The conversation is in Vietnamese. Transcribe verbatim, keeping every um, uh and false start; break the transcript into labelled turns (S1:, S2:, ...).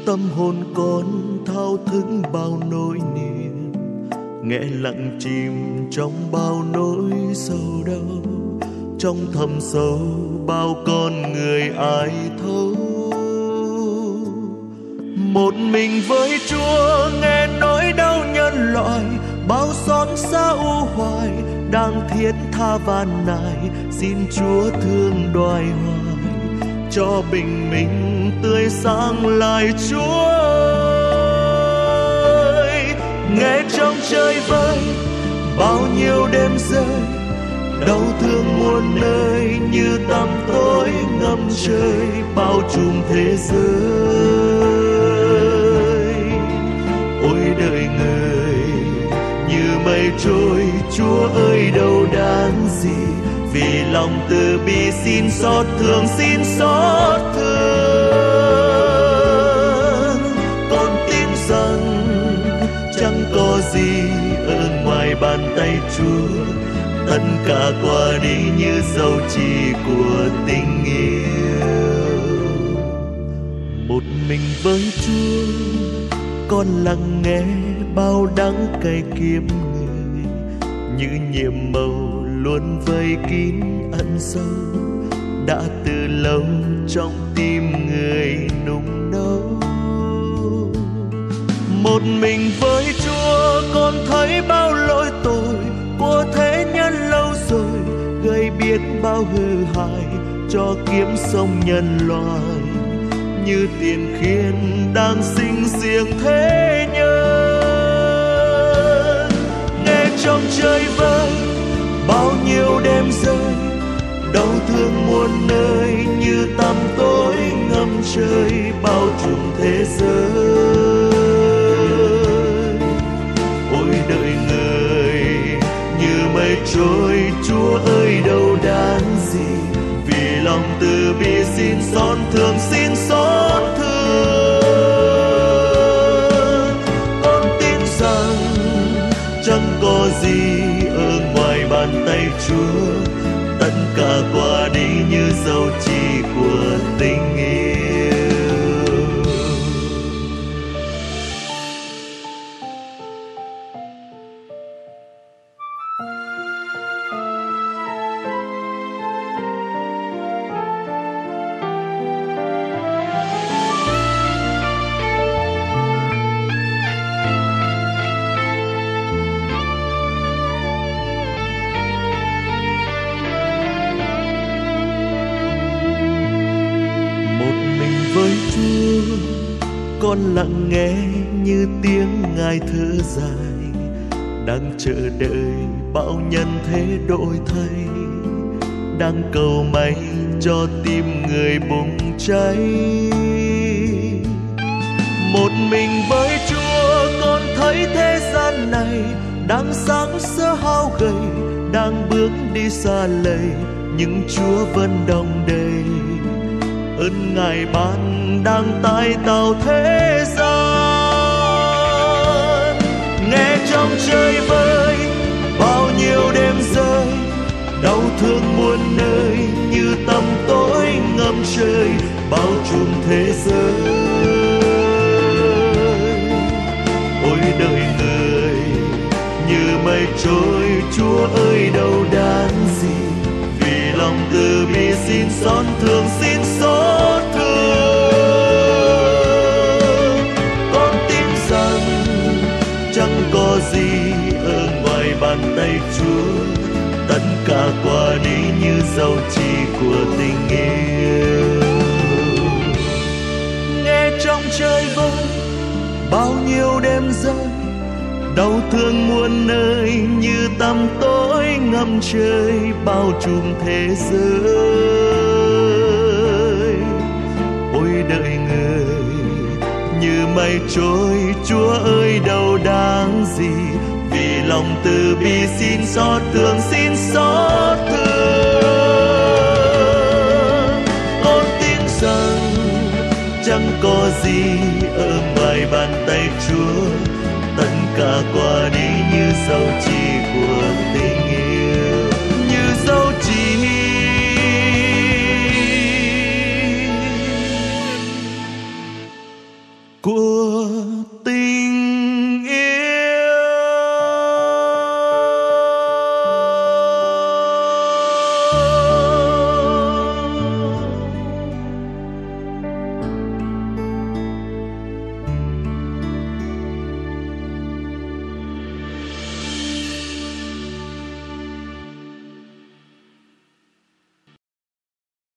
S1: tâm hồn con thao thức bao nỗi niềm, nghe lặng chìm trong bao nỗi sầu đau, trong thầm sâu bao con người ai thấu. Một mình với Chúa nghe nỗi đau nhân loại, bao xót xa u hoài đang thiết tha van nài, xin Chúa thương đoài hoài cho bình minh tươi sáng lại. Chúa ơi, nghe trong trời vơi bao nhiêu đêm rơi, đau thương muôn nơi như tăm tối ngập trời bao trùm thế giới. Ôi đời người như mây trôi, Chúa ơi đâu đáng gì, vì lòng từ bi xin xót thương, xin xót thương. Con tin rằng chẳng có gì ở ngoài bàn tay Chúa, tất cả qua đi như dấu chỉ của tình yêu. Một mình với Chúa con lắng nghe bao đắng cay kiếp người, như nhiệm màu luôn vây kín ẩn sâu, đã từ lâu trong tim người nung nấu. Một mình với Chúa con thấy bao lỗi tội của thế nhân lâu rồi, gây biết bao hư hại cho kiếp sống nhân loại, như tiền khiên đang sinh riêng thế nhân. Nghe trong trời vơi bao nhiêu đêm rơi, đau thương muôn nơi như tăm tối ngập trời bao trùm thế giới. Ôi đời người như mây trôi, Chúa ơi đâu đáng gì, vì lòng từ bi xin xót thương, xin xót thương. Con tin rằng chẳng có gì ở ngoài bàn tay Chúa, tất cả qua đi như dấu chỉ của tình yêu. Con lặng nghe như tiếng Ngài thở dài, đang chờ đợi bao nhân thế đổi thay, đang cầu may cho tim người bùng cháy. Một mình với Chúa con thấy thế gian này đang sáng sơ hao gầy, đang bước đi xa lầy, nhưng Chúa vẫn đong đầy. Ơn Ngài ban đang tái tạo thế gian. Nghe trong trời vơi bao nhiêu đêm rơi, đau thương muôn nơi như tăm tối ngập trời bao trùm thế giới. Ôi đời người như mây trôi, Chúa ơi đâu đáng gì, vì lòng từ bi xin xót thương, xin xót thương. Con tin rằng chẳng có gì ở ngoài bàn tay Chúa, tất cả qua đi như dấu chỉ của tình yêu. Nghe trong trời vơi bao nhiêu đêm rơi, đau thương muôn nơi như tăm tối ngập trời bao trùm thế giới. Ôi đời người như mây trôi, Chúa ơi đâu đáng gì, vì lòng từ bi xin xót thương, xin xót thương. Con tin rằng chẳng có gì ở ngoài bàn tay Chúa, tất cả qua đi như dấu chỉ của